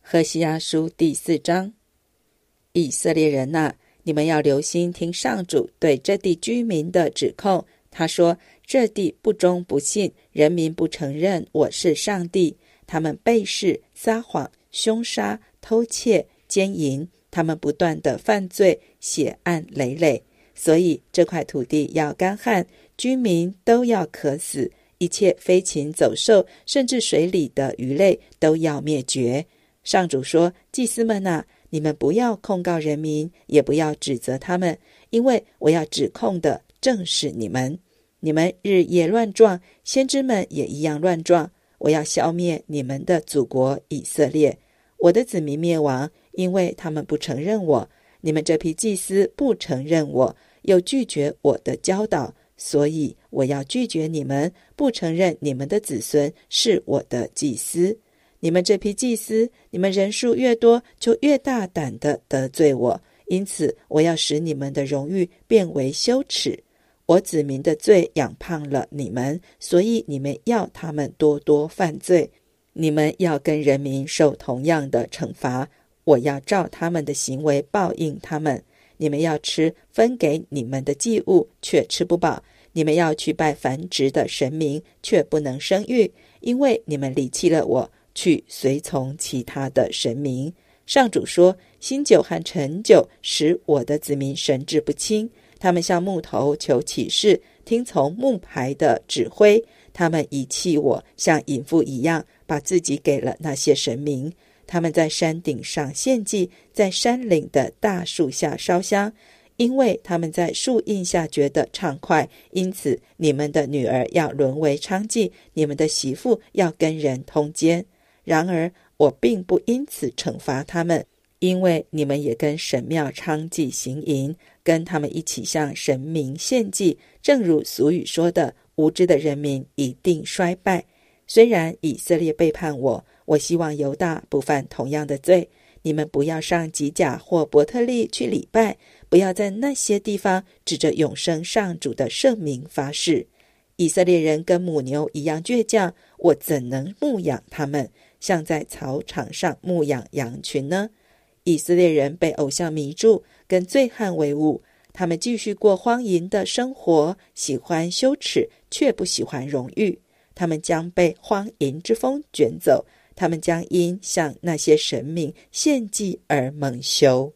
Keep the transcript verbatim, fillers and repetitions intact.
何西阿书第四章。以色列人啊，你们要留心听上主对这地居民的指控。他说，这地不忠不信，人民不承认我是上帝，他们背誓撒谎，凶杀偷窃奸淫，他们不断的犯罪，血案累累。所以这块土地要干旱，居民都要渴死，一切飞禽走兽，甚至水里的鱼类都要灭绝。上主说，祭司们啊，你们不要控告人民，也不要指责他们，因为我要指控的正是你们。你们日夜乱撞，先知们也一样乱撞。我要消灭你们的祖国以色列，我的子民灭亡，因为他们不承认我。你们这批祭司不承认我，又拒绝我的教导，所以我要拒绝你们，不承认你们的子孙是我的祭司。你们这批祭司，你们人数越多，就越大胆地得罪我，因此我要使你们的荣誉变为羞耻。我子民的罪养胖了你们，所以你们要他们多多犯罪。你们要跟人民受同样的惩罚，我要照他们的行为报应他们。你们要吃分给你们的祭物，却吃不饱；你们要去拜繁殖的神明，却不能生育，因为你们离弃了我，去随从其他的神明。上主说，新酒和陈酒使我的子民神志不清，他们向木头求启示，听从木牌的指挥。他们遗弃我，像淫妇一样，把自己给了那些神明。他们在山顶上献祭，在山岭的大树下烧香，因为他们在树荫下觉得畅快。因此你们的女儿要沦为娼妓，你们的媳妇要跟人通奸。然而我并不因此惩罚他们，因为你们也跟神庙娼妓行淫，跟他们一起向神明献祭。正如俗语说的，无知的人民一定衰败。虽然以色列背叛我，我希望犹大不犯同样的罪。你们不要上吉甲或伯特利去礼拜，不要在那些地方指着永生上主的圣名发誓。以色列人跟母牛一样倔强，我怎能牧养他们，像在草场上牧养羊群呢？以色列人被偶像迷住，跟醉汉为伍，他们继续过荒淫的生活，喜欢羞耻，却不喜欢荣誉。他们将被荒淫之风卷走，他们将因向那些神明献祭而蒙羞。